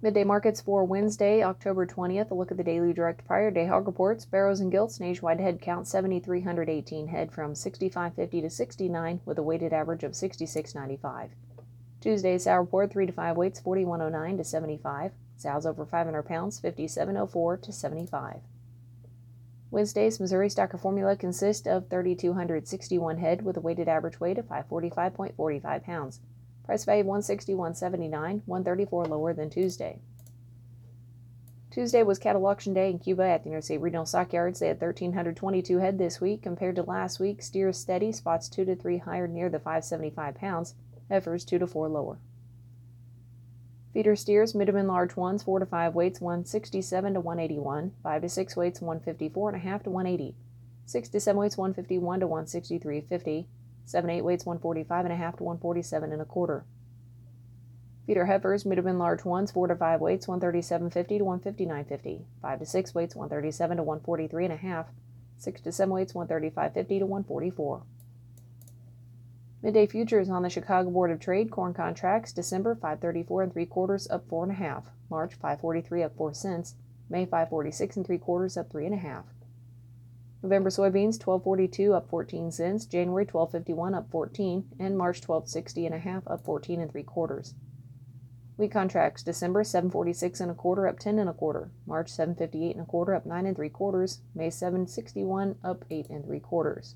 Midday markets for Wednesday, October 20th. A look at the daily direct prior day hog reports. Barrows and Gilts nationwide head count 7,318 head from 65.50 to 69 with a weighted average of 66.95. Tuesday sow report 3 to 5 weights 41.09 to 75. Sows over 500 pounds 57.04 to 75. Wednesday's Missouri Stocker formula consists of 3,261 head with a weighted average weight of 545.45 pounds. Price value 161.79, 134 lower than Tuesday. Tuesday was cattle auction day in Cuba at the Interstate Regional Stockyards. They had 1,322 head this week. Compared to last week, steers steady, spots 2 to 3 higher near the 575 pounds, heifers 2 to 4 lower. Feeder steers, medium and large ones, 4 to 5 weights 167 to 181, 5 to 6 weights 154.5 to 180, 6 to 7 weights 151 to 163.50, 7 to 8 weights 145.5 to 147.25. Feeder heifers, medium and large ones, 4 to 5 weights 137.50 to 159.50, 5 to 6 weights 137 to 143.5, 6 to 7 weights 135.50 to 144. Midday futures on the Chicago Board of Trade. Corn contracts, December 5.34 3/4 up 4.5, March 5.43 up 4 cents, May 5.46 3/4 up 3.5. November soybeans 12.42 up 14 cents, January 12.51 up 14, and March 12.60.5 up 14 3/4. Wheat contracts, December 7.46 1/4 up 10 1/4, March 7.58 1/4 up 9 3/4, May 7.61 up 8 3/4.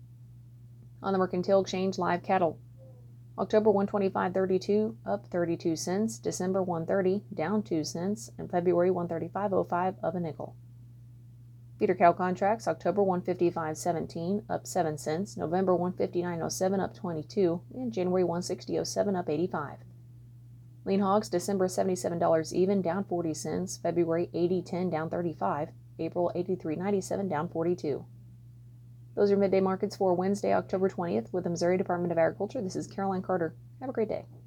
On the Mercantile Exchange, live cattle. October 125.32 up 32 cents, December 130 down 2 cents, and February 135.05 up a nickel. Feeder cow contracts, October 155.17 up 7 cents, November 159.07 up 22, and January 160.07 up 85. Lean hogs, December $77 even, down 40 cents, February 80.10 down 35, April 83.97 down 42. Those are midday markets for Wednesday, October 20th with the Missouri Department of Agriculture. This is Caroline Carter. Have a great day.